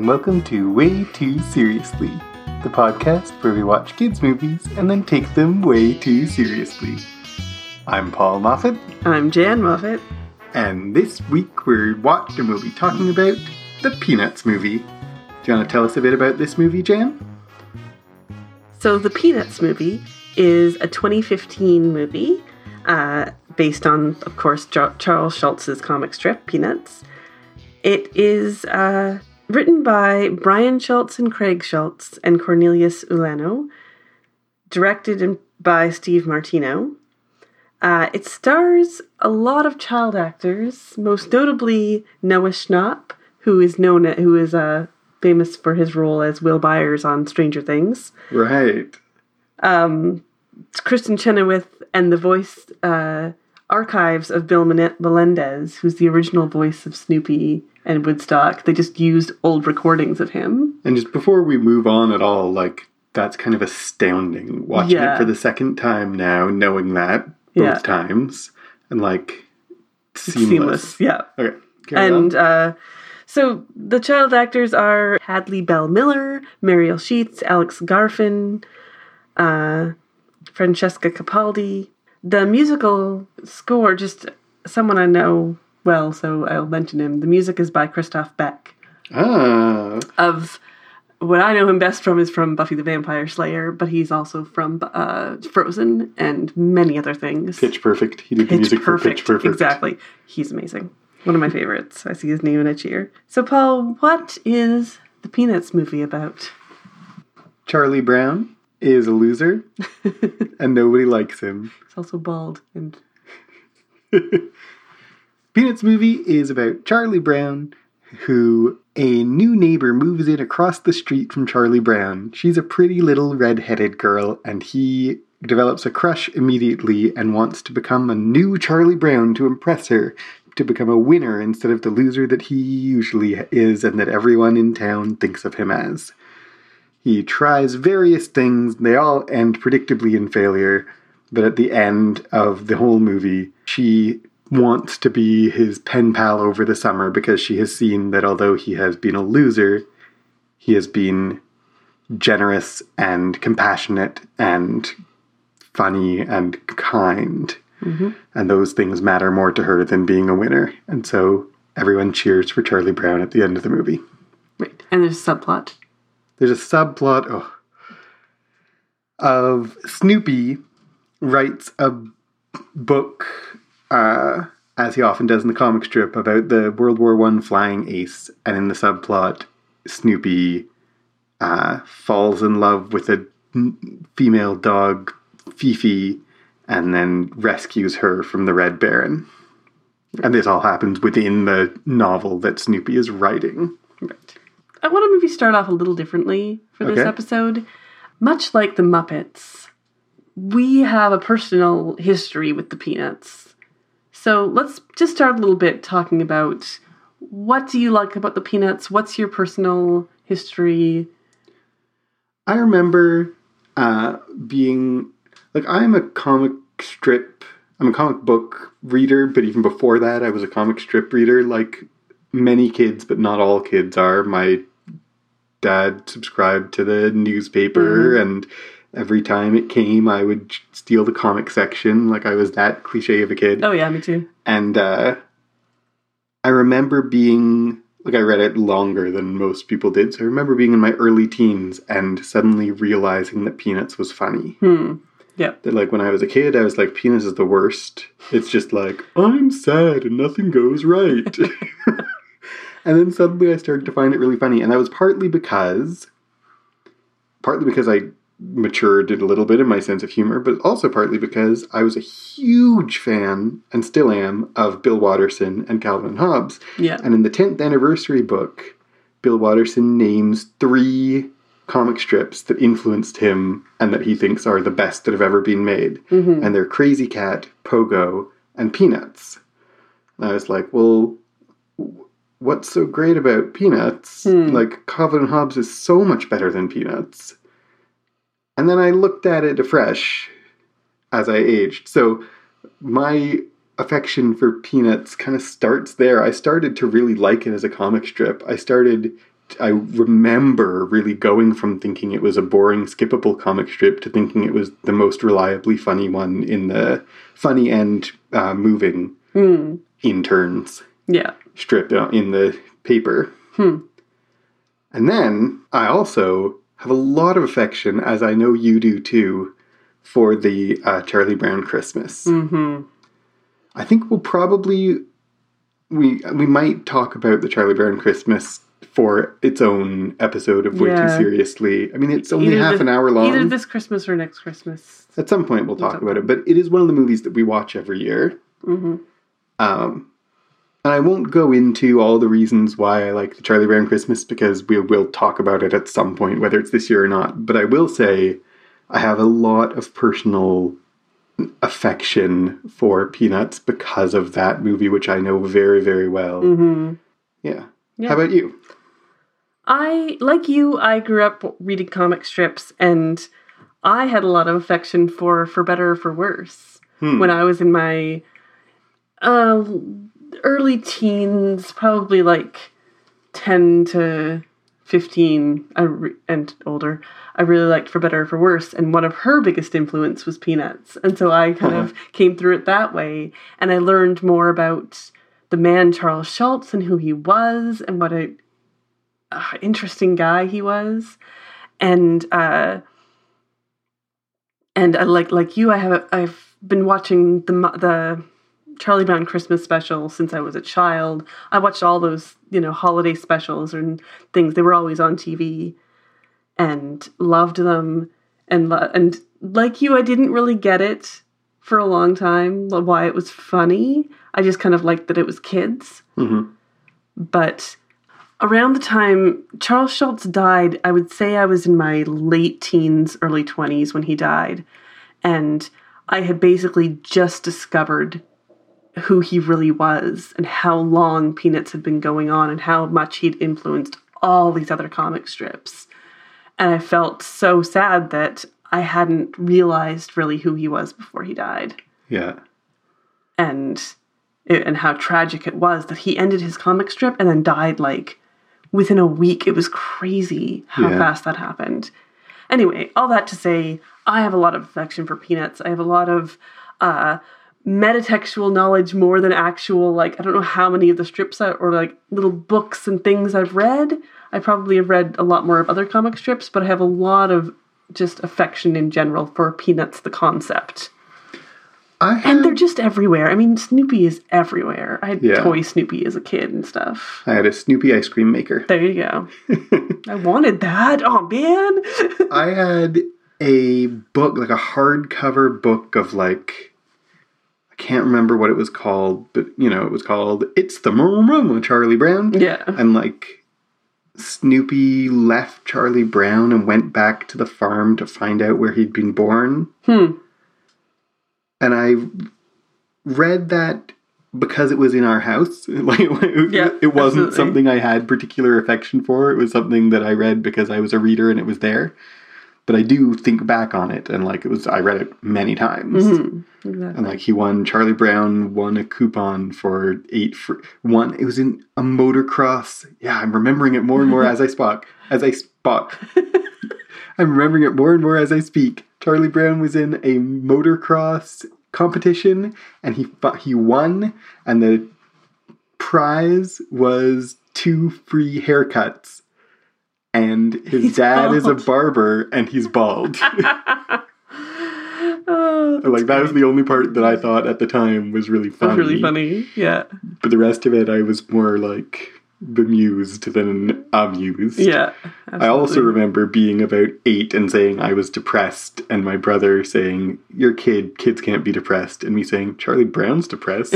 welcome to Way Too Seriously, the podcast where we watch kids' movies and then take them way too seriously. I'm Paul Moffat. I'm Jan Moffat. And this week we'll be talking about the Peanuts movie. Do you want to tell us a bit about this movie, Jan? So the Peanuts movie is a 2015 movie based on, of course, Charles Schulz's comic strip, Peanuts. It is written by Brian Schulz and Craig Schulz and Cornelius Ulano, directed by Steve Martino. It stars a lot of child actors, most notably Noah Schnapp, who is famous for his role as Will Byers on Stranger Things. Right. Kristen Chenoweth and the voice archives of Bill Melendez, who's the original voice of Snoopy and Woodstock. They just used old recordings of him. And just before we move on at all, that's kind of astounding. Watching it for the second time now, knowing that both times, and seamless. Yeah. Okay. So the child actors are Hadley Bell Miller, Mariel Sheets, Alex Garfin, Francesca Capaldi. The musical score, just someone I know well, so I'll mention him. The music is by Christoph Beck. Of what I know him best from is from Buffy the Vampire Slayer, but he's also from Frozen and many other things. Pitch Perfect. He did the music for Pitch Perfect. Exactly. He's amazing. One of my favorites. I see his name and I cheer. So, Paul, what is the Peanuts movie about? Charlie Brown is a loser, and nobody likes him. He's also bald. And Peanuts movie is about Charlie Brown, who a new neighbor moves in across the street from Charlie Brown. She's a pretty little red-headed girl, and he develops a crush immediately and wants to become a new Charlie Brown to impress her, to become a winner instead of the loser that he usually is and that everyone in town thinks of him as. He tries various things, they all end predictably in failure, but at the end of the whole movie, she wants to be his pen pal over the summer because she has seen that although he has been a loser, he has been generous and compassionate and funny and kind. Mm-hmm. And those things matter more to her than being a winner. And so everyone cheers for Charlie Brown at the end of the movie. Right. And there's a subplot. There's a subplot of Snoopy writes a book, as he often does in the comic strip, about the World War I flying ace. And in the subplot, Snoopy falls in love with a female dog, Fifi, and then rescues her from the Red Baron. And this all happens within the novel that Snoopy is writing. Right. I want to maybe start off a little differently for this episode. Much like the Muppets, we have a personal history with the Peanuts. So let's just start a little bit talking about what do you like about the Peanuts? What's your personal history? I remember being... I'm a comic book reader, but even before that, I was a comic strip reader, like many kids, but not all kids are. My dad subscribed to the newspaper, and every time it came, I would steal the comic section. I was that cliche of a kid. Oh, yeah, me too. And I remember being... I read it longer than most people did, so I remember being in my early teens and suddenly realizing that Peanuts was funny. Yeah. That when I was a kid, I was like, Peanuts is the worst. It's just I'm sad and nothing goes right. And then suddenly I started to find it really funny. And that was partly because I matured a little bit in my sense of humor, but also partly because I was a huge fan, and still am, of Bill Watterson and Calvin and Hobbes. Yeah. And in the 10th anniversary book, Bill Watterson names 3 comic strips that influenced him and that he thinks are the best that have ever been made. Mm-hmm. And they're Crazy Cat, Pogo, and Peanuts. And I was like, well, what's so great about Peanuts? Calvin and Hobbes is so much better than Peanuts. And then I looked at it afresh as I aged. So my affection for Peanuts kind of starts there. I started to really like it as a comic strip. I started I remember really going from thinking it was a boring, skippable comic strip to thinking it was the most reliably funny one in the funny and moving in turns strip in the paper. And then I also have a lot of affection, as I know you do too, for the Charlie Brown Christmas. I think we'll probably... We might talk about the Charlie Brown Christmas for its own episode of Way Too Seriously. I mean, it's only half an hour long. Either this Christmas or next Christmas. At some point we'll talk about it, but it is one of the movies that we watch every year. And I won't go into all the reasons why I like the Charlie Brown Christmas, because we will talk about it at some point, whether it's this year or not. But I will say I have a lot of personal affection for Peanuts because of that movie, which I know very, very well. Yeah. How about you? Like you, I grew up reading comic strips, and I had a lot of affection for Better or For Worse. When I was in my early teens, probably like 10 to 15 and older, I really liked For Better or For Worse, and one of her biggest influence was Peanuts. And so I kind of came through it that way, and I learned more about the man Charles Schulz and who he was, and what a interesting guy he was. And I like you, I've been watching the Charlie Brown Christmas special since I was a child. I watched all those, holiday specials and things. They were always on TV, and loved them. And like you, I didn't really get it for a long time, why it was funny. I just kind of liked that it was kids. But around the time Charles Schulz died, I would say I was in my late teens, early 20s when he died. And I had basically just discovered who he really was and how long Peanuts had been going on and how much he'd influenced all these other comic strips. And I felt so sad that I hadn't realized really who he was before he died. Yeah. And how tragic it was that he ended his comic strip and then died like within a week. It was crazy how fast that happened. Anyway, all that to say, I have a lot of affection for Peanuts. I have a lot of metatextual knowledge more than actual, I don't know how many of the strips or little books and things I've read. I probably have read a lot more of other comic strips, but I have a lot of just affection in general for Peanuts, the concept. And they're just everywhere. I mean, Snoopy is everywhere. I had toy Snoopy as a kid and stuff. I had a Snoopy ice cream maker. There you go. I wanted that. Oh, man. I had a book, a hardcover book of I can't remember what it was called, but, it was called It's the Murmur Charlie Brown. Yeah. And, Snoopy left Charlie Brown and went back to the farm to find out where he'd been born. And I read that because it was in our house. It wasn't absolutely something I had particular affection for. It was something that I read because I was a reader and it was there. But I do think back on it, and I read it many times. Exactly. And Charlie Brown won a coupon for it was in a motocross. Yeah, I'm remembering it more and more as I speak. I'm remembering it more and more as I speak. Charlie Brown was in a motocross competition, and he won, and the prize was 2 free haircuts. And his dad is a barber, and he's bald. That was the only part that I thought at the time was really funny. It was really funny, yeah. But the rest of it, I was more bemused than amused. Yeah, absolutely. I also remember being about 8 and saying I was depressed, and my brother saying, "You're a kid, kids can't be depressed," and me saying, "Charlie Brown's depressed."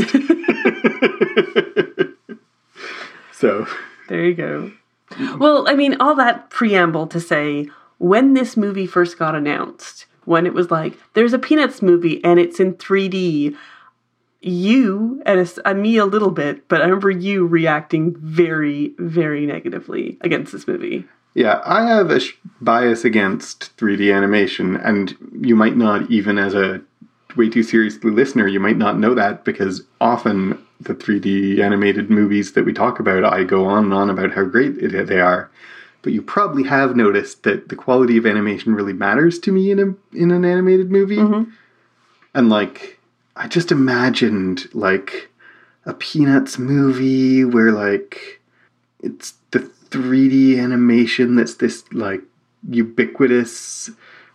So there you go. Well, I mean, all that preamble to say, when this movie first got announced, when it was there's a Peanuts movie and it's in 3D, you, and me a little bit, but I remember you reacting very, very negatively against this movie. Yeah, I have a bias against 3D animation, and you might not even as a way too seriously listener, you might not know that, because often the 3D animated movies that we talk about, I go on and on about how great they are. But you probably have noticed that the quality of animation really matters to me in an animated movie. Mm-hmm. And like, I just imagined like a Peanuts movie where like it's the 3D animation that's this like ubiquitous,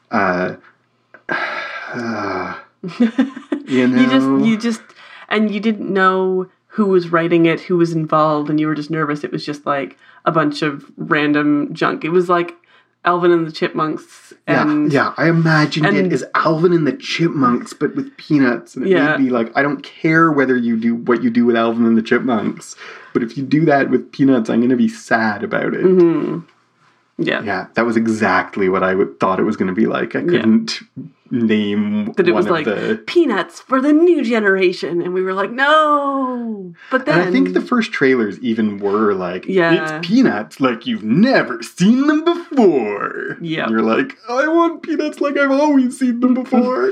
you know, you just, and you didn't know who was writing it, who was involved, and you were just nervous. It was just like a bunch of random junk. It was like Alvin and the Chipmunks. And, yeah, I imagined it as Alvin and the Chipmunks, but with Peanuts. And it made me like, I don't care whether you do what you do with Alvin and the Chipmunks, but if you do that with Peanuts, I'm going to be sad about it. Mm-hmm. Yeah, that was exactly what I thought it was going to be like. I couldn't name that it was one like of the Peanuts for the new generation, and we were like, no. But then, and I think the first trailers even were like, Yeah. it's Peanuts like you've never seen them before. Yeah. And you're like, I want Peanuts like I've always seen them before.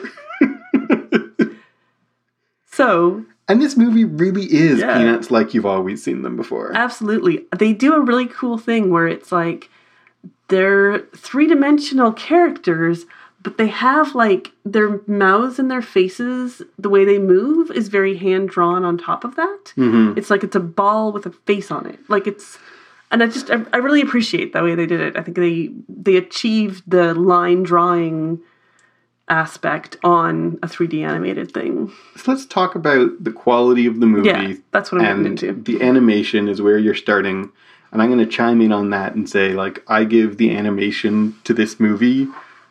So, and this movie really is Peanuts like you've always seen them before. Absolutely. They do a really cool thing where it's like they're three-dimensional characters, but they have like their mouths and their faces, the way they move is very hand-drawn on top of that. Mm-hmm. It's like it's a ball with a face on it. Like it's, and I really appreciate the way they did it. I think they achieved the line drawing aspect on a 3D animated thing. So let's talk about the quality of the movie. Yeah, that's what I'm getting into. The animation is where you're starting. And I'm going to chime in on that and say, like, I give the animation to this movie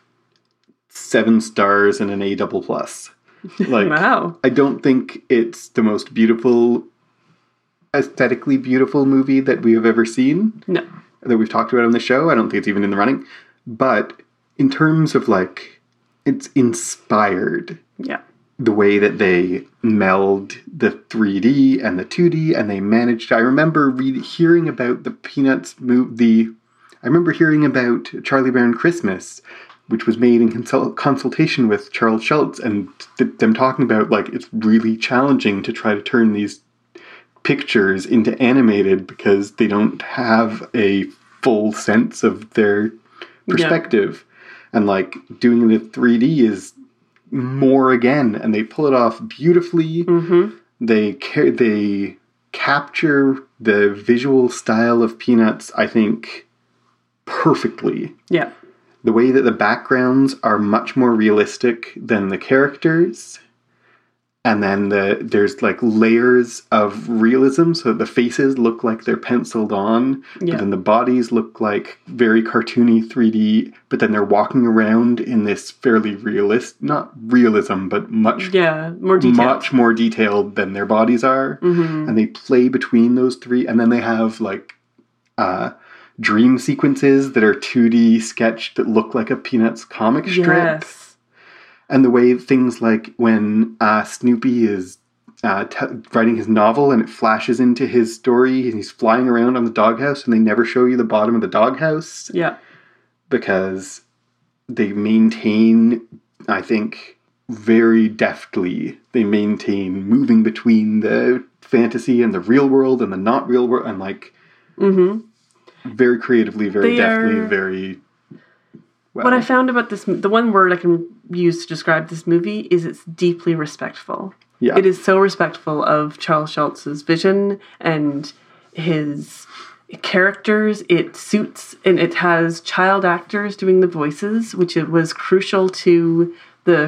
7 stars and an A++. Like, wow. I don't think it's the most beautiful, aesthetically beautiful movie that we have ever seen. No. That we've talked about on the show. I don't think it's even in the running. But in terms of, like, it's inspired. Yeah. The way that they meld the 3D and the 2D, and they managed. I remember hearing about the Peanuts movie. I remember hearing about Charlie Brown Christmas, which was made in consultation with Charles Schulz, and them talking about like it's really challenging to try to turn these pictures into animated because they don't have a full sense of their perspective, and like doing the 3D is more again, and they pull it off beautifully. Mm-hmm. They capture the visual style of Peanuts, I think, perfectly. Yeah. The way that the backgrounds are much more realistic than the characters. And then there's like layers of realism, so that the faces look like they're penciled on, but then the bodies look like very cartoony 3D, but then they're walking around in this fairly not realism, but much more detailed. Much more detailed than their bodies are. Mm-hmm. And they play between those three, and then they have like dream sequences that are 2D sketched that look like a Peanuts comic strip. Yes. And the way things like when Snoopy is writing his novel and it flashes into his story and he's flying around on the doghouse and they never show you the bottom of the doghouse. Yeah. Because they maintain, I think, very deftly, they maintain moving between the fantasy and the real world and the not real world, and like very creatively, very deftly, very... Well. What I found about this, the one word I can use to describe this movie is it's deeply respectful. Yeah. It is so respectful of Charles Schulz's vision and his characters. It suits, and it has child actors doing the voices, which it was crucial to the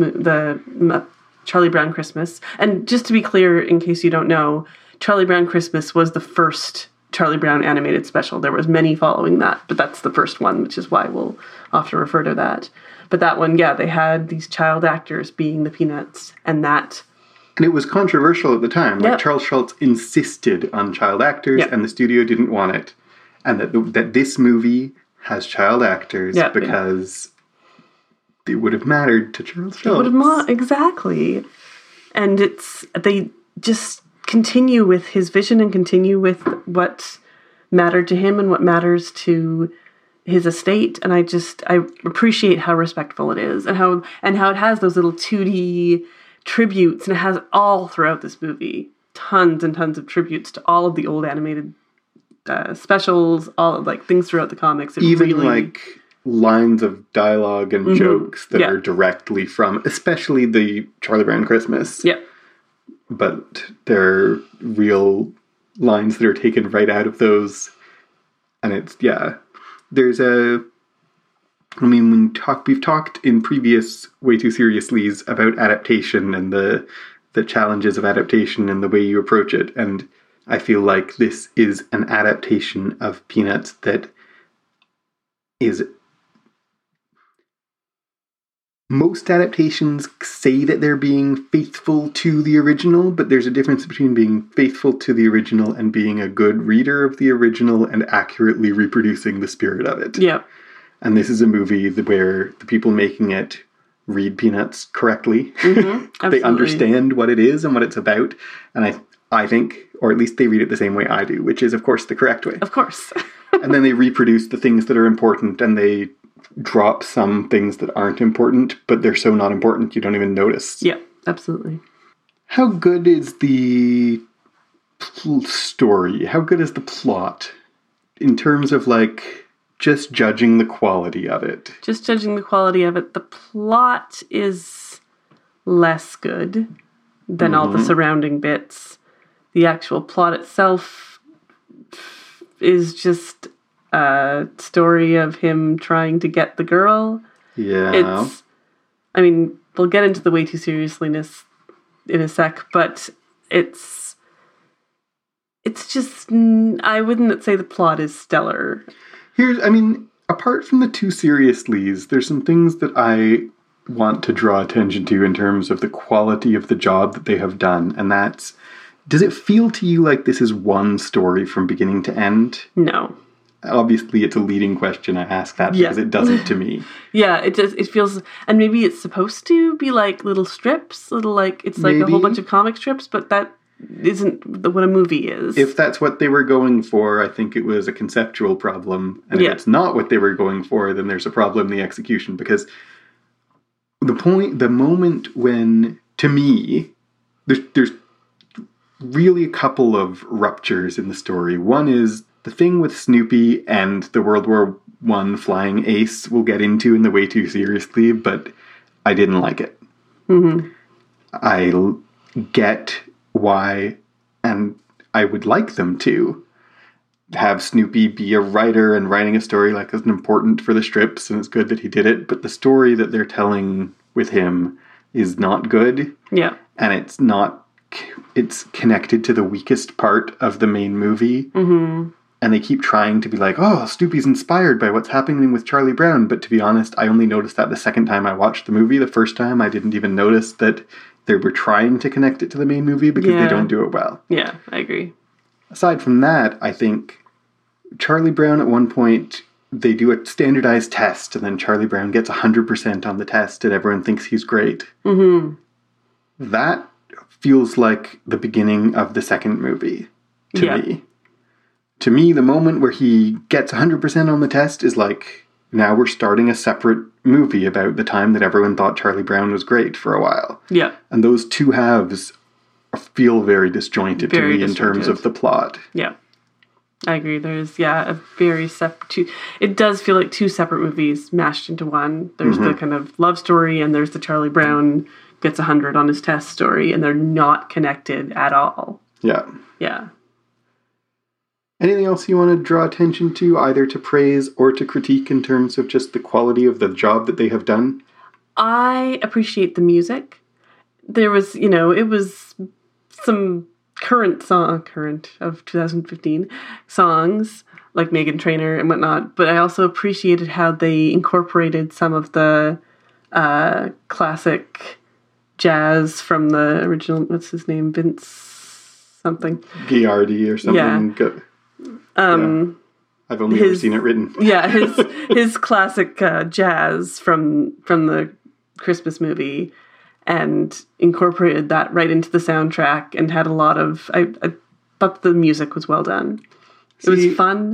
Charlie Brown Christmas. And just to be clear, in case you don't know, Charlie Brown Christmas was the first Charlie Brown animated special. There was many following that, but that's the first one, which is why we'll often refer to that. But that one, they had these child actors being the Peanuts, and it was controversial at the time. Like Charles Schulz insisted on child actors, and the studio didn't want it. And that this movie has child actors because it would have mattered to Charles Schulz. Exactly. And they just continue with his vision and continue with what mattered to him and what matters to his estate, and I appreciate how respectful it is, and how it has those little 2D tributes, and it has all throughout this movie tons and tons of tributes to all of the old animated specials, all of like things throughout the comics. Even really, like lines of dialogue and jokes that are directly from, especially the Charlie Brown Christmas. Yeah. But they're real lines that are taken right out of those. And it's, there's we've talked in previous Way Too Seriouslys about adaptation and the challenges of adaptation and the way you approach it. And I feel like this is an adaptation of Peanuts that is... Most adaptations say that they're being faithful to the original, but there's a difference between being faithful to the original and being a good reader of the original and accurately reproducing the spirit of it. Yeah. And this is a movie where the people making it read Peanuts correctly. They understand what it is and what it's about. And I think, or at least they read it the same way I do, which is, of course, the correct way. Of course. And then they reproduce the things that are important, and they drop some things that aren't important, but they're so not important you don't even notice. Yeah, absolutely. How good is the story? How good is the plot in terms of like just judging the quality of it? Just judging the quality of it. The plot is less good than all the surrounding bits. The actual plot itself is just a story of him trying to get the girl. Yeah. We'll get into the Way Too Seriously-ness in a sec, but it's just, I wouldn't say the plot is stellar. Apart from the Too Seriouslys, there's some things that I want to draw attention to in terms of the quality of the job that they have done, and that's, does it feel to you like this is one story from beginning to end? No. Obviously, it's a leading question. I ask that because it doesn't to me. Yeah, it does. It feels, and maybe it's supposed to be like little strips, it's like a whole bunch of comic strips, but that isn't what a movie is. If that's what they were going for, I think it was a conceptual problem. And if it's not what they were going for, then there's a problem in the execution. Because the moment when, to me, there's really a couple of ruptures in the story. One is the thing with Snoopy and the World War I flying ace we'll get into in the Way Too Seriously, but I didn't like it. I get why, and I would like them to have Snoopy be a writer and writing a story like is important for the strips, and it's good that he did it, but the story that they're telling with him is not good. Yeah. And it's connected to the weakest part of the main movie. And they keep trying to be like, oh, Snoopy's inspired by what's happening with Charlie Brown. But to be honest, I only noticed that the second time I watched the movie. The first time, I didn't even notice that they were trying to connect it to the main movie because they don't do it well. Yeah, I agree. Aside from that, I think Charlie Brown at one point, they do a standardized test, and then Charlie Brown gets 100% on the test, and everyone thinks he's great. That feels like the beginning of the second movie to me. To me, the moment where he gets 100% on the test is like, now we're starting a separate movie about the time that everyone thought Charlie Brown was great for a while. Yeah. And those two halves feel very disjointed to me in terms of the plot. Yeah. I agree. There's, a very separate... It does feel like two separate movies mashed into one. There's the kind of love story, and there's the Charlie Brown gets 100 on his test story, and they're not connected at all. Yeah. Yeah. Anything else you want to draw attention to, either to praise or to critique in terms of just the quality of the job that they have done? I appreciate the music. There was, it was some current of 2015 songs, like Meghan Trainor and whatnot, but I also appreciated how they incorporated some of the classic jazz from the original, what's his name, Vince something? Ghiardi or something. Yeah. I've only ever seen it written. Yeah, his classic jazz from the Christmas movie, and incorporated that right into the soundtrack, and had a lot of... I thought the music was well done. It was fun.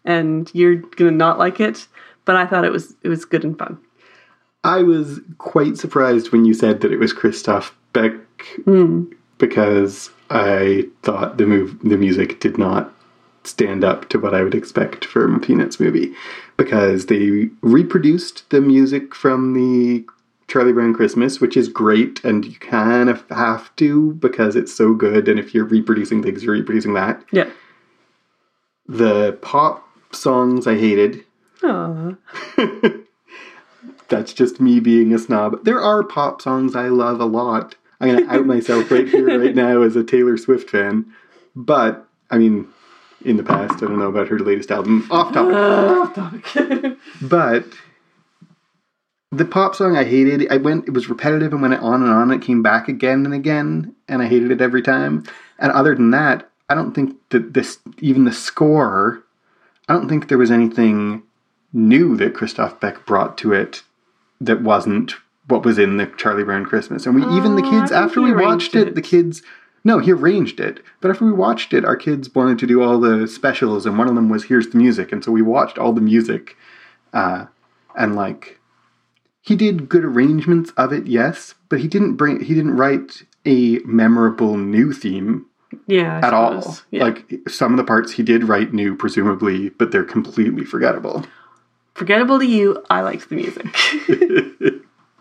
and you're gonna not like it. But I thought it was good and fun. I was quite surprised when you said that it was Christoph Beck because I thought the music did not stand up to what I would expect from a Peanuts movie, because they reproduced the music from the Charlie Brown Christmas, which is great, and you kind of have to because it's so good, and if you're reproducing things, you're reproducing that. Yeah. The pop songs I hated. Aww. That's just me being a snob. There are pop songs I love a lot. I'm going to out myself right here, right now, as a Taylor Swift fan. But, I mean, in the past, I don't know about her latest album. Off topic. But the pop song I hated. It was repetitive and went on and on. It came back again and again, and I hated it every time. And other than that, I don't think that even the score, I don't think there was anything new that Christoph Beck brought to it that wasn't what was in the Charlie Brown Christmas. And even the kids, after we watched it, the kids... No, he arranged it. But after we watched it, our kids wanted to do all the specials, and one of them was Here's the Music. And so we watched all the music. And, like, he did good arrangements of it, yes, but he didn't write a memorable new theme at all. Yeah. Like, some of the parts he did write new, presumably, but they're completely forgettable. Forgettable to you, I liked the music.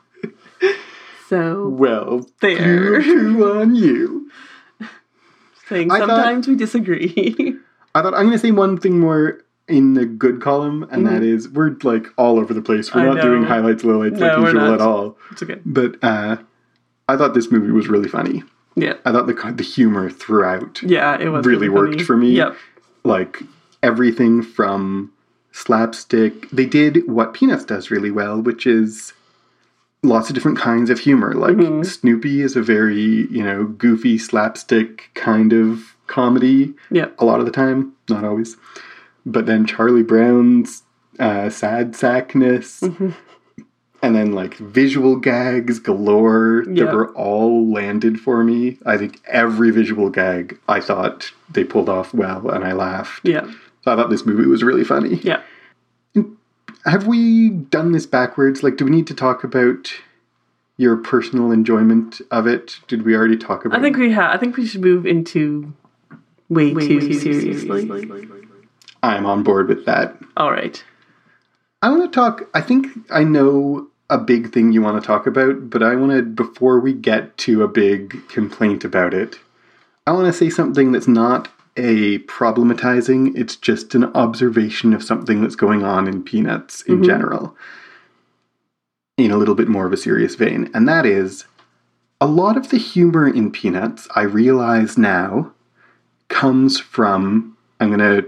So, well, there. Poo on you. Saying sometimes we disagree. I'm going to say one thing more in the good column, and that is, we're like all over the place. We're not doing highlights, lowlights like usual at all. It's okay. But I thought this movie was really funny. Yeah. I thought the humor throughout it was really worked for me. Yep. Like, everything from slapstick. They did what Peanuts does really well, which is lots of different kinds of humor. Like, Snoopy is a very, goofy, slapstick kind of comedy. Yeah. A lot of the time. Not always. But then Charlie Brown's sad sackness. And then, like, visual gags galore that were all landed for me. I think every visual gag I thought they pulled off well, and I laughed. Yeah. So I thought this movie was really funny. Yeah. Have we done this backwards? Like, do we need to talk about your personal enjoyment of it? Did we already talk about it? I think we have. I think we should move into way too seriously. I'm on board with that. All right. I want to talk... I think I know a big thing you want to talk about, but I want to, before we get to a big complaint about it, I want to say something that's not a problematizing, it's just an observation of something that's going on in Peanuts in general, in a little bit more of a serious vein. And that is, a lot of the humor in Peanuts, I realize now, comes from, I'm going to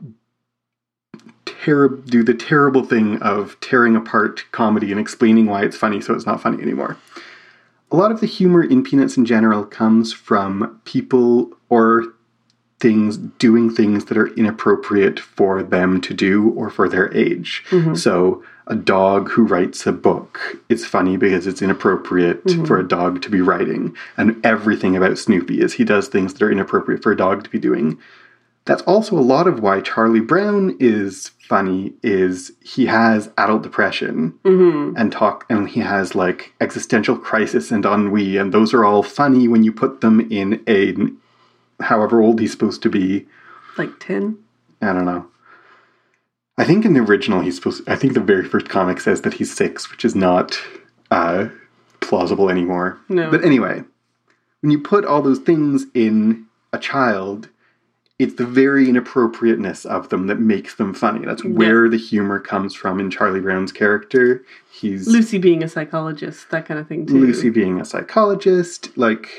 do the terrible thing of tearing apart comedy and explaining why it's funny so it's not funny anymore. A lot of the humor in Peanuts in general comes from people or things doing things that are inappropriate for them to do or for their age. So a dog who writes a book is funny because it's inappropriate for a dog to be writing. And everything about Snoopy is he does things that are inappropriate for a dog to be doing. That's also a lot of why Charlie Brown is funny, is he has adult depression and he has like existential crisis and ennui, and those are all funny when you put them in a however old he's supposed to be. Like 10? I don't know. I think in the original I think the very first comic says that he's 6, which is not plausible anymore. No. But anyway, when you put all those things in a child, it's the very inappropriateness of them that makes them funny. That's where the humor comes from in Charlie Brown's character. He's Lucy being a psychologist, that kind of thing too. Lucy being a psychologist, like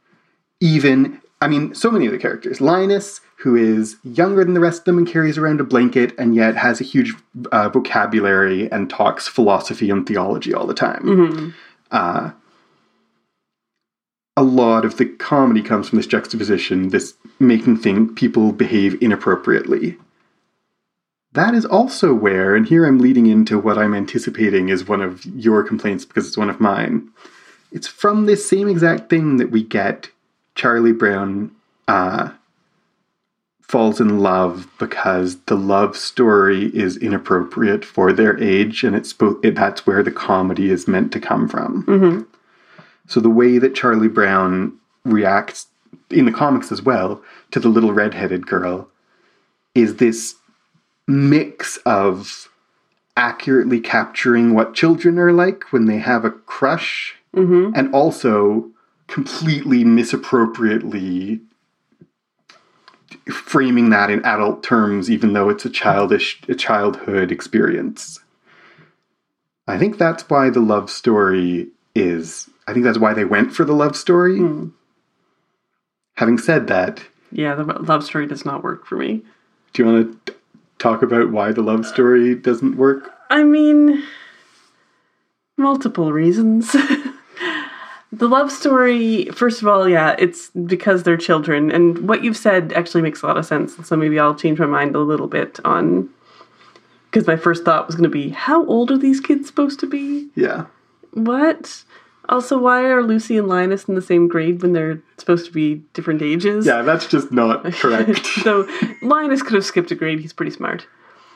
so many of the characters. Linus, who is younger than the rest of them and carries around a blanket and yet has a huge vocabulary and talks philosophy and theology all the time. A lot of the comedy comes from this juxtaposition, this making people behave inappropriately. That is also where, and here I'm leading into what I'm anticipating is one of your complaints because it's one of mine. It's from this same exact thing that we get Charlie Brown falls in love because the love story is inappropriate for their age, and that's where the comedy is meant to come from. Mm-hmm. So the way that Charlie Brown reacts in the comics as well to the little redheaded girl is this mix of accurately capturing what children are like when they have a crush, and also completely misappropriately framing that in adult terms, even though it's a childhood experience. I think that's why the love story is... I think that's why they went for the love story. Having said that... Yeah, the love story does not work for me. Do you want to talk about why the love story doesn't work? I mean, multiple reasons. The love story, first of all, yeah, it's because they're children. And what you've said actually makes a lot of sense. So maybe I'll change my mind a little bit on... Because my first thought was going to be, how old are these kids supposed to be? Yeah. What? Also, why are Lucy and Linus in the same grade when they're supposed to be different ages? Yeah, that's just not correct. So Linus could have skipped a grade. He's pretty smart.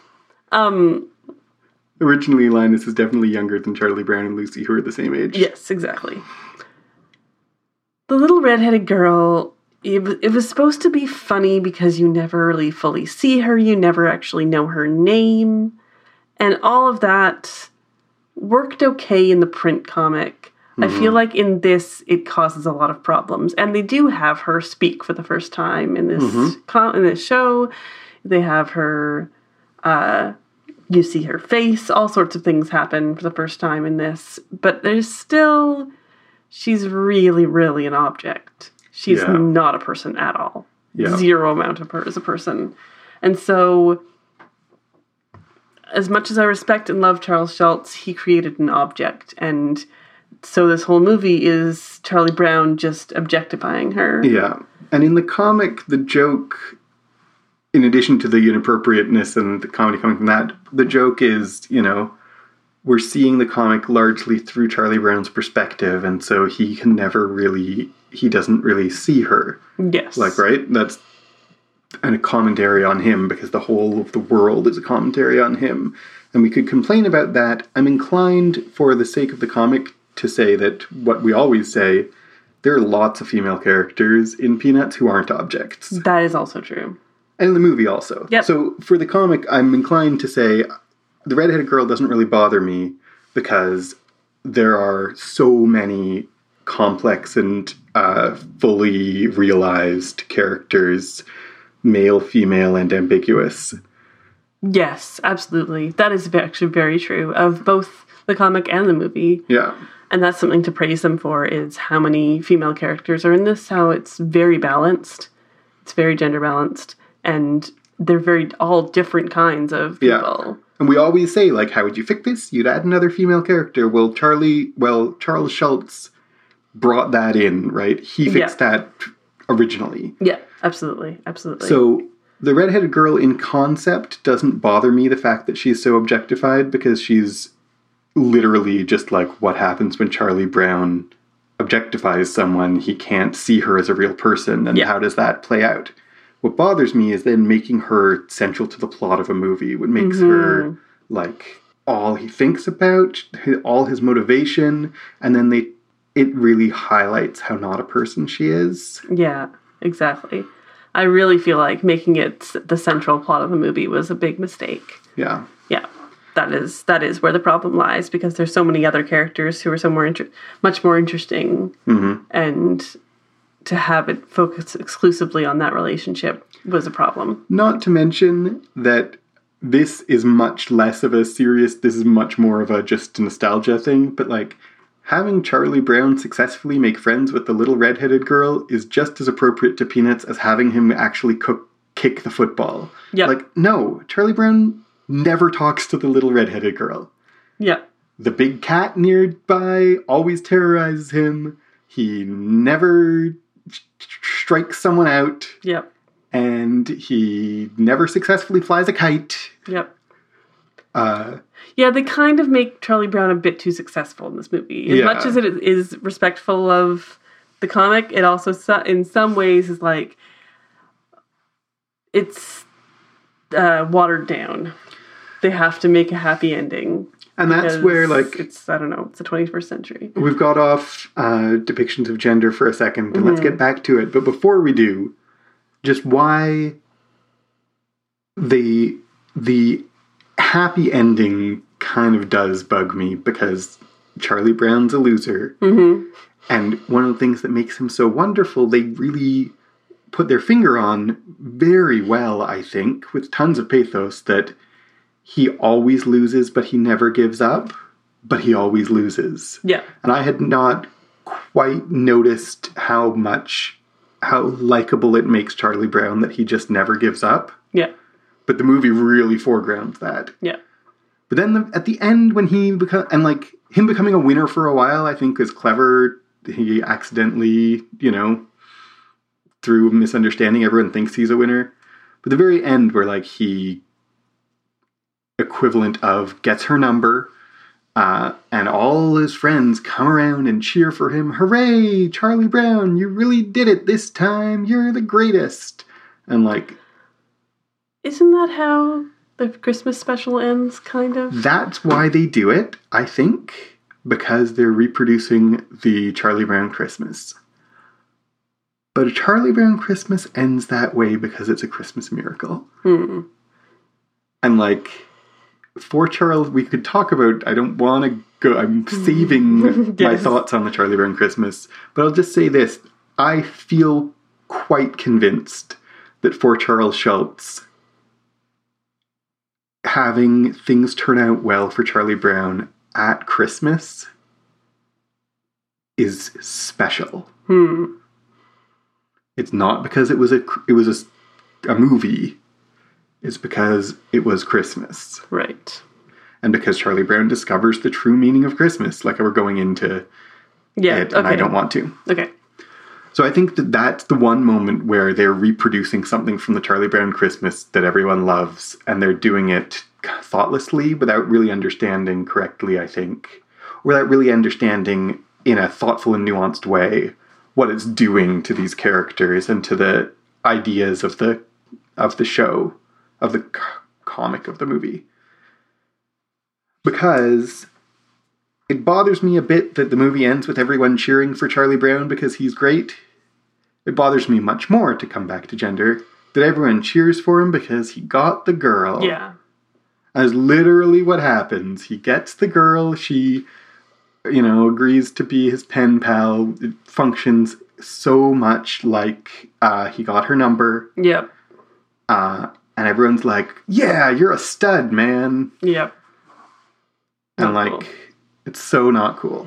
Originally, Linus is definitely younger than Charlie Brown and Lucy, who are the same age. Yes, exactly. The little redheaded girl, it was supposed to be funny because you never really fully see her. You never actually know her name. And all of that worked okay in the print comic. I feel like in this, it causes a lot of problems. And they do have her speak for the first time in this in this show. They have her... you see her face. All sorts of things happen for the first time in this. But there's still... She's really, really an object. She's not a person at all. Yeah. Zero amount of her as a person. And so, as much as I respect and love Charles Schultz, he created an object. And so this whole movie is Charlie Brown just objectifying her. Yeah. And in the comic, the joke, in addition to the inappropriateness and the comedy coming from that, the joke is, we're seeing the comic largely through Charlie Brown's perspective, and so he doesn't really see her. Yes. Right? That's a commentary on him, because the whole of the world is a commentary on him. And we could complain about that. I'm inclined, for the sake of the comic, to say that what we always say, there are lots of female characters in Peanuts who aren't objects. That is also true. And in the movie also. Yep. So for the comic, I'm inclined to say... The redheaded girl doesn't really bother me because there are so many complex and fully realized characters, male, female, and ambiguous. Yes, absolutely. That is actually very true of both the comic and the movie. Yeah. And that's something to praise them for, is how many female characters are in this, how it's very balanced. It's very gender balanced. And they're all different kinds of people. Yeah. And we always say, how would you fix this? You'd add another female character. Well, Charles Schultz brought that in, right? He fixed that originally. Yeah, absolutely. Absolutely. So the redheaded girl in concept doesn't bother me, the fact that she's so objectified, because she's literally just what happens when Charlie Brown objectifies someone. He can't see her as a real person. And how does that play out? What bothers me is then making her central to the plot of a movie. What makes her, all he thinks about, all his motivation, and then it really highlights how not a person she is. Yeah, exactly. I really feel like making it the central plot of the movie was a big mistake. Yeah. Yeah. That is where the problem lies, because there's so many other characters who are so much more interesting, and... to have it focus exclusively on that relationship was a problem. Not to mention that this is much less of this is much more of a just nostalgia thing, but having Charlie Brown successfully make friends with the little redheaded girl is just as appropriate to Peanuts as having him actually kick the football. Yeah. No, Charlie Brown never talks to the little redheaded girl. Yeah. The big cat nearby always terrorizes him. He never... strikes someone out. Yep. And he never successfully flies a kite. Yep. They kind of make Charlie Brown a bit too successful in this movie. As much as it is respectful of the comic, it also, in some ways, is it's watered down. They have to make a happy ending. And that's where, like... It's, I don't know, it's the 21st century. We've got off depictions of gender for a second, and let's get back to it. But before we do, just why the happy ending kind of does bug me, because Charlie Brown's a loser. Mm-hmm. And one of the things that makes him so wonderful, they really put their finger on very well, I think, with tons of pathos, that he always loses, but he never gives up, but he always loses. Yeah. And I had not quite noticed how likable it makes Charlie Brown that he just never gives up. Yeah. But the movie really foregrounds that. Yeah. But then at the end, when he him becoming a winner for a while, I think is clever. He accidentally, through misunderstanding, everyone thinks he's a winner. But the very end, where like he equivalent of gets her number, and all his friends come around and cheer for him. Hooray, Charlie Brown, you really did it this time. You're the greatest. And like... Isn't that how the Christmas special ends, kind of? That's why they do it, I think, because they're reproducing the Charlie Brown Christmas. But a Charlie Brown Christmas ends that way because it's a Christmas miracle. Hmm. And like... For Charles, we could talk about... I don't want to go... I'm saving my thoughts on the Charlie Brown Christmas. But I'll just say this. I feel quite convinced that for Charles Schulz, having things turn out well for Charlie Brown at Christmas is special. Hmm. It's not because it was a movie. It's because it was Christmas. Right. And because Charlie Brown discovers the true meaning of Christmas, like we're going into it, and I don't want to. Okay. So I think that that's the one moment where they're reproducing something from the Charlie Brown Christmas that everyone loves, and they're doing it thoughtlessly without really understanding correctly, I think. Without really understanding in a thoughtful and nuanced way what it's doing to these characters and to the ideas of the show. Of the comic of the movie. Because it bothers me a bit that the movie ends with everyone cheering for Charlie Brown because he's great. It bothers me much more, to come back to gender, that everyone cheers for him because he got the girl. Yeah. That's literally what happens. He gets the girl, she, agrees to be his pen pal. It functions so much like he got her number. Yep. And everyone's like, yeah, you're a stud, man. Yep. And not like, cool. It's so not cool.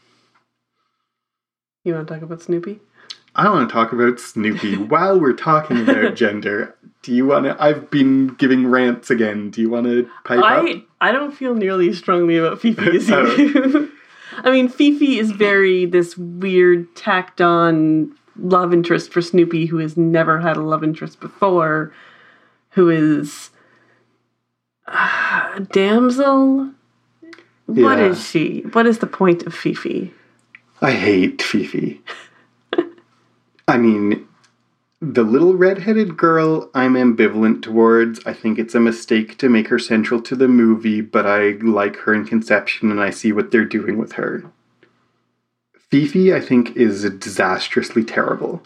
You want to talk about Snoopy? I want to talk about Snoopy. While we're talking about gender, do you want to... I've been giving rants again. Do you want to pipe up? I don't feel nearly as strongly about Fifi as you Oh. do. I mean, Fifi is very this weird, tacked-on love interest for Snoopy who has never had a love interest before, who is a damsel. What Yeah. is she? What is the point of Fifi? I hate Fifi. I mean, the little red-headed girl I'm ambivalent towards. I think it's a mistake to make her central to the movie, but I like her in conception and I see what they're doing with her. Fifi, I think, is disastrously terrible.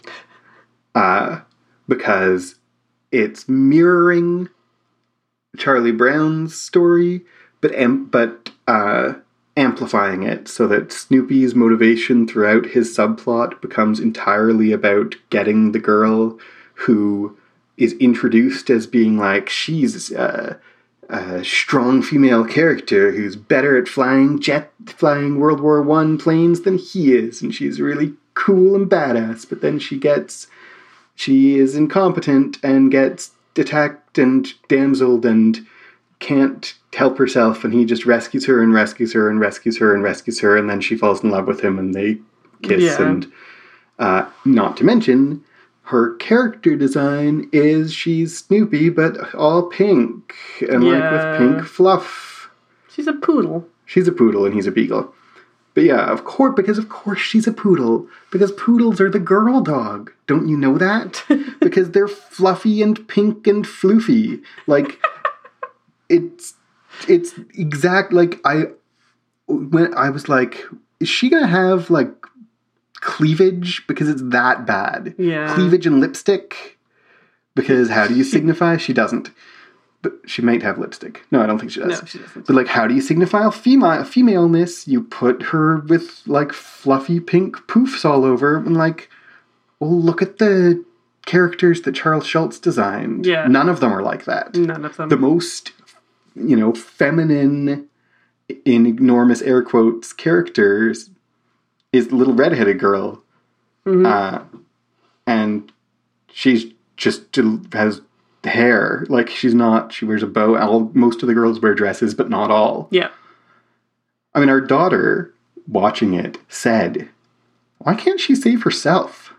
Because it's mirroring Charlie Brown's story, but amplifying it so that Snoopy's motivation throughout his subplot becomes entirely about getting the girl who is introduced as being like, she's a strong female character who's better at flying World War I planes than he is, and she's really cool and badass, but then she is incompetent and gets attacked and damseled and can't help herself, and he just rescues her and rescues her and rescues her and rescues her, and then she falls in love with him and they kiss. Yeah. And not to mention, her character design is she's Snoopy, but all pink and like with pink fluff. She's a poodle. She's a poodle and he's a beagle. But yeah, of course she's a poodle. Because poodles are the girl dog. Don't you know that? Because they're fluffy and pink and floofy. Like, it's exact, like, when I was like, is she gonna have, like, cleavage? Because it's that bad. Yeah. Cleavage and lipstick. Because how do you signify? She doesn't. But she might have lipstick. No, I don't think she does. No, she doesn't. But, like, how do you signify femaleness? You put her with, like, fluffy pink poofs all over. And, like, well, look at the characters that Charles Schultz designed. Yeah. None of them are like that. None of them. The most, feminine, in enormous air quotes, characters is the little redheaded girl. Mm-hmm. And she's just has hair. Like, she wears a bow. Most of the girls wear dresses, but not all. Yeah. I mean, our daughter, watching it, said, why can't she save herself?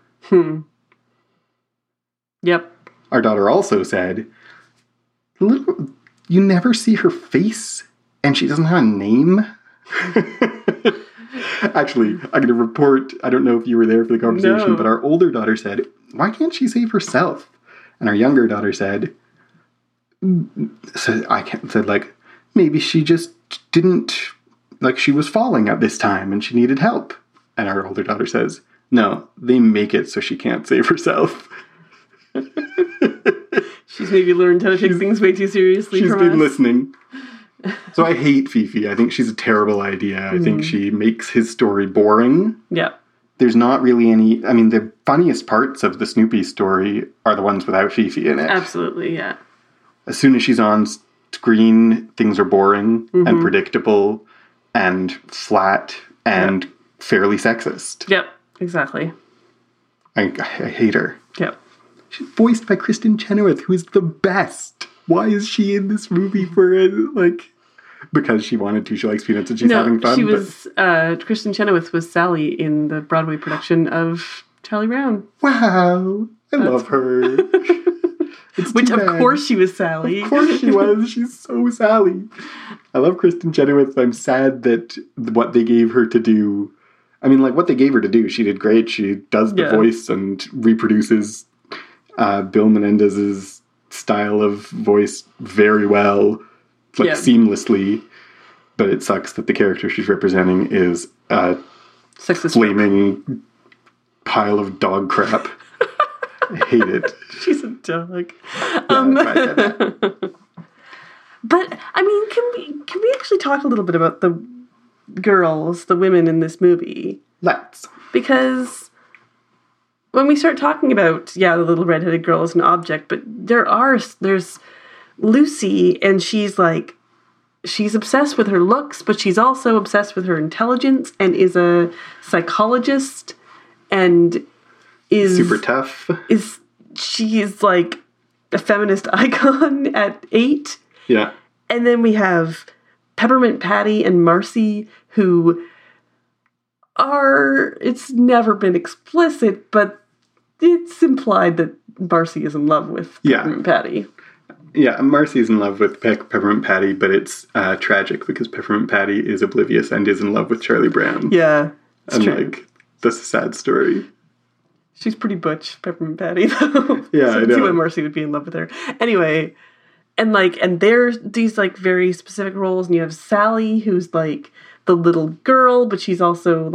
Yep. Our daughter also said, you never see her face, and she doesn't have a name? Actually, I'm going to report, I don't know if you were there for the conversation, but our older daughter said, why can't she save herself? And our younger daughter said, maybe she just didn't, like, she was falling at this time and she needed help. And our older daughter says, no, they make it so she can't save herself. She's maybe learned how to take things way too seriously. She's been listening. So I hate Fifi. I think she's a terrible idea. I think she makes his story boring. Yeah. There's not really any... I mean, the funniest parts of the Snoopy story are the ones without Fifi in it. Absolutely, yeah. As soon as she's on screen, things are boring and predictable and flat and fairly sexist. Yep, exactly. I hate her. Yep. She's voiced by Kristen Chenoweth, who is the best. Why is she in this movie because she wanted to. She likes peanuts and she's having fun. She was, Kristen Chenoweth was Sally in the Broadway production of Charlie Brown. Wow. I love her. Which, of course, she was Sally. Of course she was. She's so Sally. I love Kristen Chenoweth. I'm sad that what they gave her to do... I mean, like, what they gave her to do, she did great. She does the voice and reproduces Bill Menendez's style of voice very well. Seamlessly, but it sucks that the character she's representing is a sexist flaming pile of dog crap. I hate it. She's a dog. But I mean, can we actually talk a little bit about the girls, the women in this movie? Let's. Because when we start talking about the little redheaded girl is an object, but there's Lucy, and she's obsessed with her looks, but she's also obsessed with her intelligence and is a psychologist and is super tough. She is like a feminist icon at 8. Yeah. And then we have Peppermint Patty and Marcy, who it's never been explicit, but it's implied that Marcy is in love with Peppermint Patty. Yeah, Marcy is in love with Peppermint Patty, but it's tragic because Peppermint Patty is oblivious and is in love with Charlie Brown. Yeah, it's true. That's a sad story. She's pretty butch, Peppermint Patty, though. Yeah, I know. See why Marcy would be in love with her. Anyway, and there's these very specific roles, and you have Sally, who's the little girl, but she's also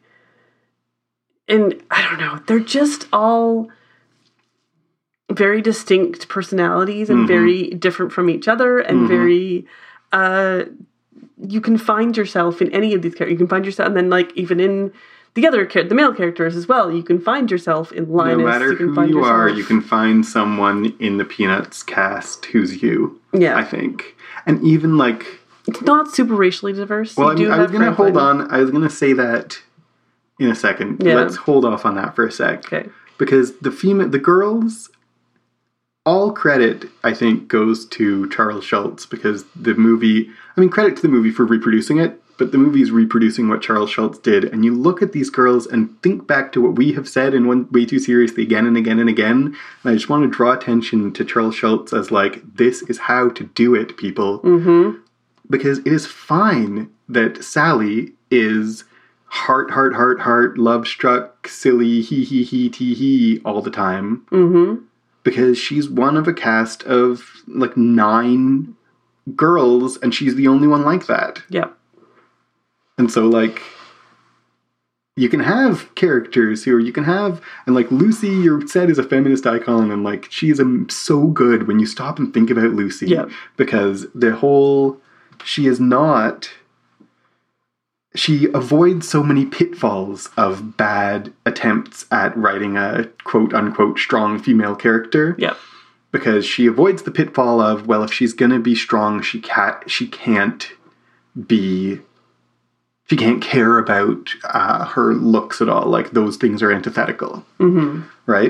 and I don't know, they're just all very distinct personalities and very different from each other and very you can find yourself in any of these characters. You can find yourself, and then even in the male characters as well, you can find yourself in Linus. No matter who you are, you can find someone in the Peanuts cast who's you. Yeah. I think. And even it's not super racially diverse. Well, I was going to hold on. I was going to say that in a second. Yeah. Let's hold off on that for a sec. Okay. Because the girls, all credit, I think, goes to Charles Schultz because the movie, credit to the movie for reproducing it, but the movie is reproducing what Charles Schultz did. And you look at these girls and think back to what we have said in Way Too Seriously again and again and again. And I just want to draw attention to Charles Schultz as this is how to do it, people. Mm-hmm. Because it is fine that Sally is heart, love struck, silly, he, tee all the time. Mm-hmm. Because she's one of a cast of like 9 girls, and she's the only one like that. Yep. And so, like, you can have characters who you can have, and like Lucy, you're said is a feminist icon, and like she is so good when you stop and think about Lucy. Yep. Because she avoids so many pitfalls of bad attempts at writing a quote-unquote strong female character. Yep. Because she avoids the pitfall of, well, if she's going to be strong, she can't care about her looks at all. Like, those things are antithetical. Mm-hmm. Right?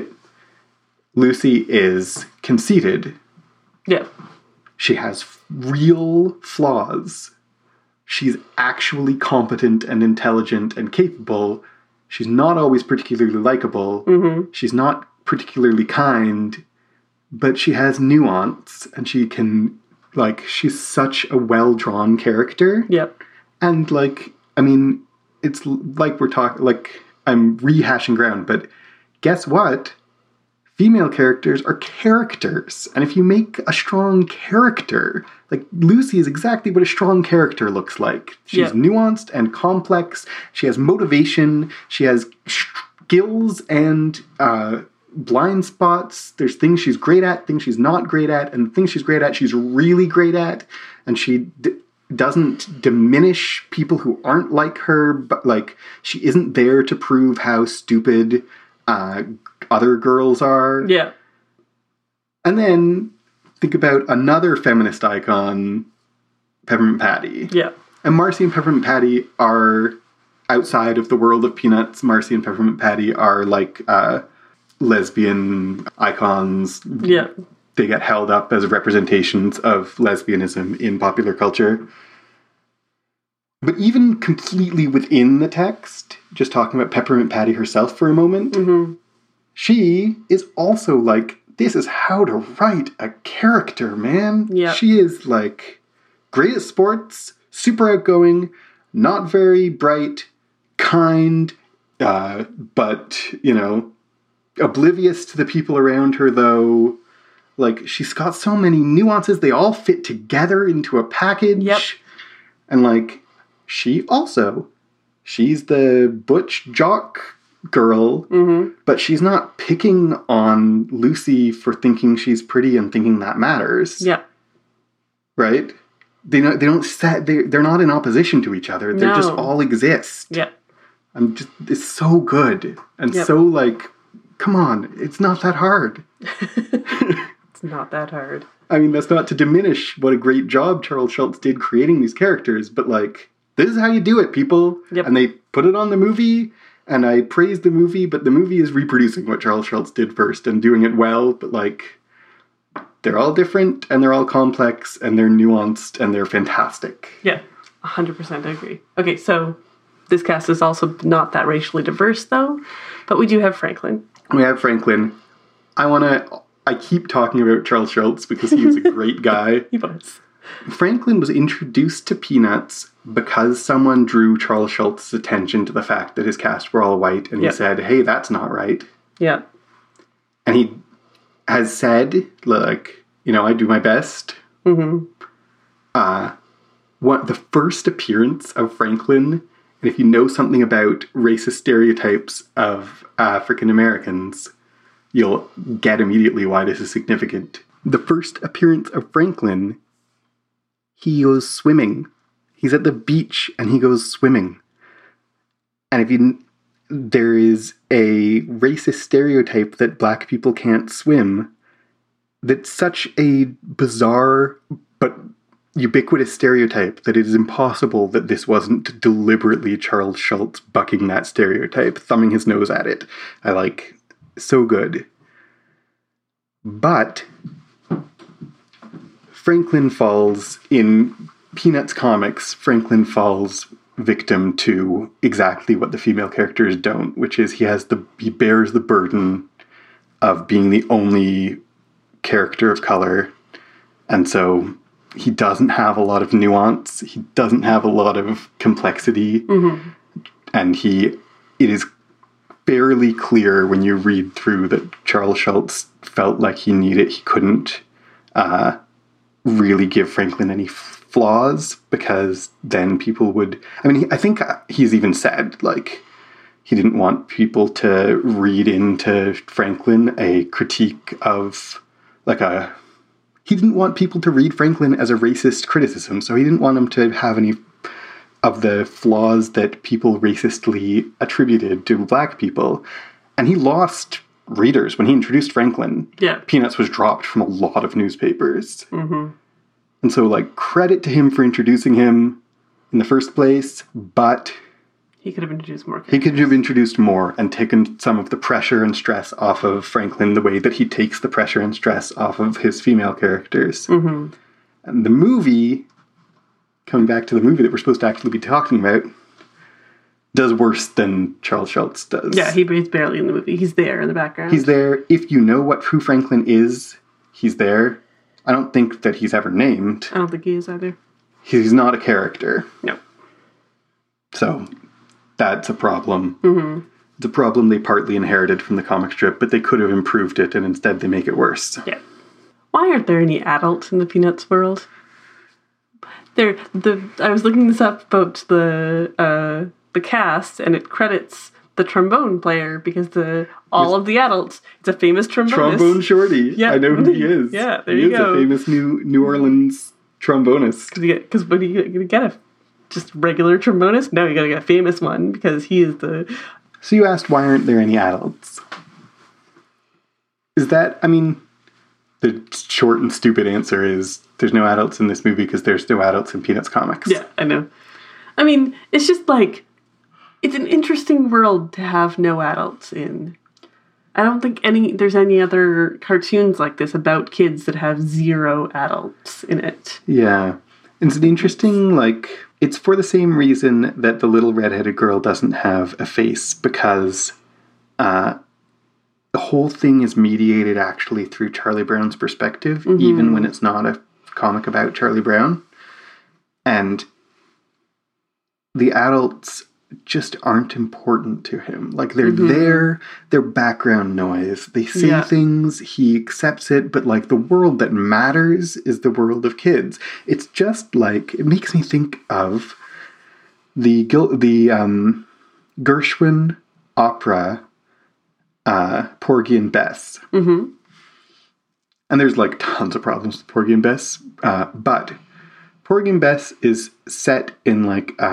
Lucy is conceited. Yep. She has real flaws. She's actually competent and intelligent and capable. She's not always particularly likable. Mm-hmm. She's not particularly kind, but she has nuance, and she can, like, she's such a well-drawn character. Yep. And, like, I mean, it's like we're talking, like, I'm rehashing ground, but guess what? Female characters are characters. And if you make a strong character, like Lucy is exactly what a strong character looks like. She's nuanced and complex. She has motivation. She has skills and blind spots. There's things she's great at, things she's not great at, and the things she's great at, she's really great at. And she doesn't diminish people who aren't like her, but like she isn't there to prove how stupid other girls are. Yeah. And then think about another feminist icon, Peppermint Patty. Yeah. And Marcy and Peppermint Patty are outside of the world of Peanuts. Marcy and Peppermint Patty are like lesbian icons. Yeah. They get held up as representations of lesbianism in popular culture. But even completely within the text, just talking about Peppermint Patty herself for a moment, mm-hmm. she is also like, this is how to write a character, man. Yeah. She is like great at sports, super outgoing, not very bright, kind, but, you know, oblivious to the people around her, though. Like, she's got so many nuances. They all fit together into a package. Yep. And, like, she's the butch jock girl, mm-hmm. but she's not picking on Lucy for thinking she's pretty and thinking that matters. Yeah. Right? They're not in opposition to each other. They just all exist. Yeah. And it's so good. And so, like, come on, it's not that hard. It's not that hard. I mean, that's not to diminish what a great job Charles Schultz did creating these characters, but, like, this is how you do it, people. Yep. And they put it on the movie, and I praise the movie, but the movie is reproducing what Charles Schultz did first and doing it well, but, like, they're all different, and they're all complex, and they're nuanced, and they're fantastic. Yeah, 100% agree. Okay, so this cast is also not that racially diverse, though, but we do have Franklin. We have Franklin. I keep talking about Charles Schultz because he was a great guy. He was. Franklin was introduced to Peanuts because someone drew Charles Schultz's attention to the fact that his cast were all white, and he said, hey, that's not right. Yeah. And he has said, like, you know, I do my best. Mm-hmm. The first appearance of Franklin, and if you know something about racist stereotypes of African Americans, you'll get immediately why this is significant. The first appearance of Franklin, he goes swimming. He's at the beach and he goes swimming. And there is a racist stereotype that black people can't swim. That's such a bizarre but ubiquitous stereotype that it is impossible that this wasn't deliberately Charles Schultz bucking that stereotype, thumbing his nose at it. So good. But Franklin falls in Peanuts comics. Franklin falls victim to exactly what the female characters don't, which is he bears the burden of being the only character of color, and so he doesn't have a lot of nuance. He doesn't have a lot of complexity. Mm-hmm. And it is fairly clear when you read through that Charles Schulz felt like he couldn't really give Franklin any flaws, because then people would, I think he's even said, like, he didn't want people to read into Franklin a critique of, he didn't want people to read Franklin as a racist criticism, so he didn't want him to have any of the flaws that people racistly attributed to black people. And he lost readers when he introduced Franklin. Yeah. Peanuts was dropped from a lot of newspapers. Mm-hmm. And so, like, credit to him for introducing him in the first place, but he could have introduced more characters. He could have introduced more and taken some of the pressure and stress off of Franklin the way that he takes the pressure and stress off of his female characters. Mm-hmm. And the movie, coming back to the movie that we're supposed to actually be talking about, does worse than Charles Schulz does. Yeah, he's barely in the movie. He's there in the background. He's there. If you know who Franklin is, he's there. I don't think that he's ever named. I don't think he is either. He's not a character. No. So, that's a problem. Mm-hmm. It's a problem they partly inherited from the comic strip, but they could have improved it, and instead they make it worse. Yeah. Why aren't there any adults in the Peanuts world? I was looking this up about the cast, and it credits the trombone player because all of the adults, it's a famous trombonist. Trombone Shorty. Yeah. I know who he is. Yeah, there you go. He is a famous New Orleans trombonist. Because what are you going to get? A just regular trombonist? No, you got to get a famous one because he is the... So you asked, why aren't there any adults? Is that, the short and stupid answer is there's no adults in this movie because there's no adults in Peanuts comics. Yeah, I know. It's just like, it's an interesting world to have no adults in. I don't think there's any other cartoons like this about kids that have zero adults in it. Yeah. It's an interesting, it's for the same reason that the little redheaded girl doesn't have a face, because the whole thing is mediated actually through Charlie Brown's perspective, mm-hmm. even when it's not a comic about Charlie Brown. And the adults just aren't important to him. They're mm-hmm. there, they're background noise. They say things, he accepts it, but the world that matters is the world of kids. It's just it makes me think of the Gershwin opera, Porgy and Bess. Mm-hmm. And there's tons of problems with Porgy and Bess, but Porgy and Bess is set in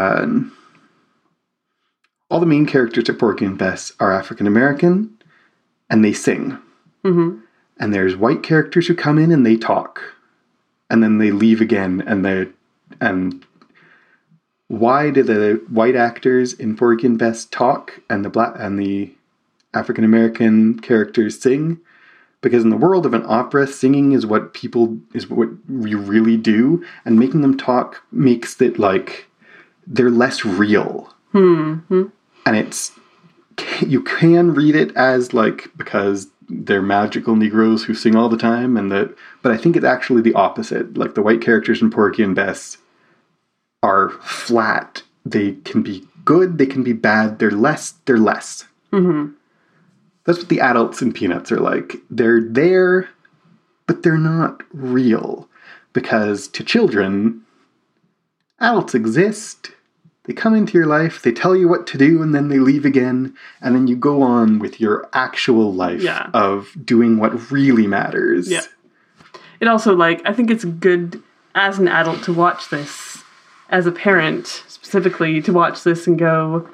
all the main characters at Porgy and Bess are African American, and they sing. Mm-hmm. And there's white characters who come in and they talk, and then they leave again. And why do the white actors in Porgy and Bess talk and the African American characters sing? Because in the world of an opera, singing is what we really do, and making them talk makes it they're less real. Mm-hmm. And you can read it as because they're magical Negroes who sing all the time, but I think it's actually the opposite. The white characters in Porgy and Bess are flat. They can be good, they can be bad, they're less. Mm-hmm. That's what the adults in Peanuts are like. They're there, but they're not real. Because to children, adults exist. They come into your life, they tell you what to do, and then they leave again. And then you go on with your actual life of doing what really matters. Yeah. It also, I think it's good as an adult to watch this, as a parent, specifically, to watch this and go,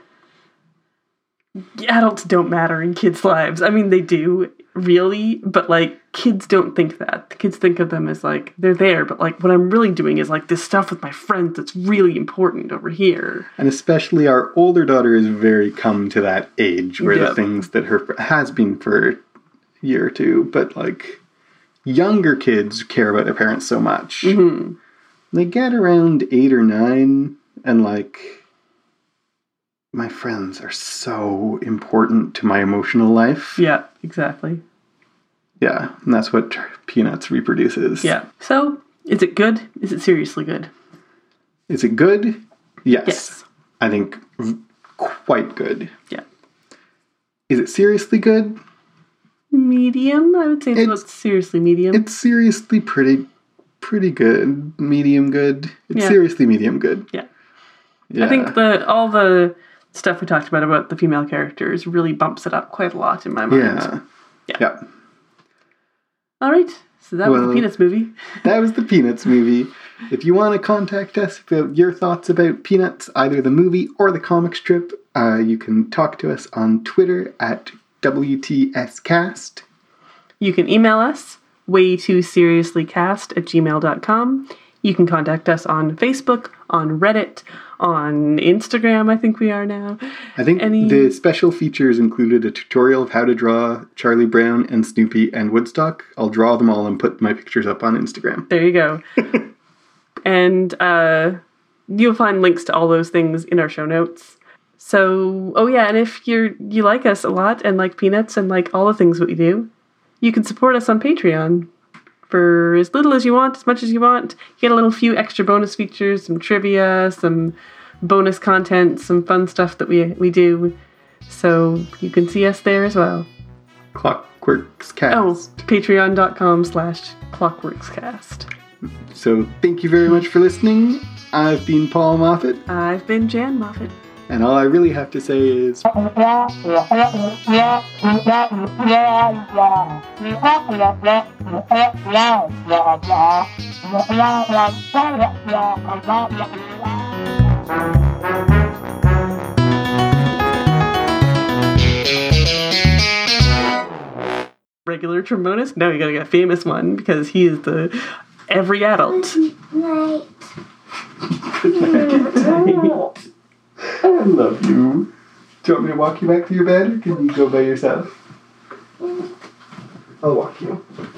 adults don't matter in kids' lives. They do, really, but, kids don't think that. The kids think of them as, they're there, but, what I'm really doing is, this stuff with my friends that's really important over here. And especially our older daughter is very come to that age where the things that has been for a year or two, but, younger kids care about their parents so much. Mm-hmm. They get around 8 or 9, and, my friends are so important to my emotional life. Yeah, exactly. Yeah, and that's what Peanuts reproduces. Yeah. So, is it good? Is it seriously good? Is it good? Yes. Yes. I think quite good. Yeah. Is it seriously good? Medium, I would say it's seriously medium. It's seriously pretty good. Medium good. It's seriously medium good. Yeah. I think all the stuff we talked about the female characters really bumps it up quite a lot in my mind. Yeah. All right. So that was the Peanuts movie. That was the Peanuts movie. If you want to contact us about your thoughts about Peanuts, either the movie or the comic strip, you can talk to us on Twitter at WTScast. You can email us, waytooseriouslycast@gmail.com. You can contact us on Facebook, on Reddit, on Instagram, I think we are now. I think the special features included a tutorial of how to draw Charlie Brown and Snoopy and Woodstock. I'll draw them all and put my pictures up on Instagram. There you go. And you'll find links to all those things in our show notes. So, and if you like us a lot and like Peanuts and like all the things that we do, you can support us on Patreon for as little as you want, as much as you want. You get a few extra bonus features, some trivia, some bonus content, some fun stuff that we do. So you can see us there as well. Clockworkscast. Oh, patreon.com/clockworkscast. So thank you very much for listening. I've been Paul Moffat. I've been Jan Moffat. And all I really have to say is... Regular trombonist? No, you gotta get a famous one because he is the every adult. I love you. Do you want me to walk you back to your bed, or can you go by yourself? I'll walk you.